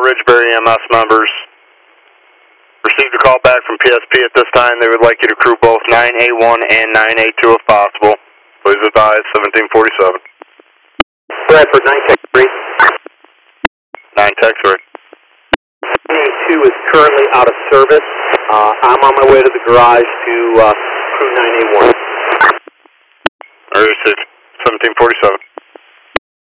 Ridgebury EMS members. Received a call back from PSP at this time. They would like you to crew both 9A1 and 9A2 if possible. Please advise 1747. Bradford 9 Tech 3. 9 Tech 3. 9A2 is currently out of service. I'm on my way to the garage to crew 9A1. Received 1747.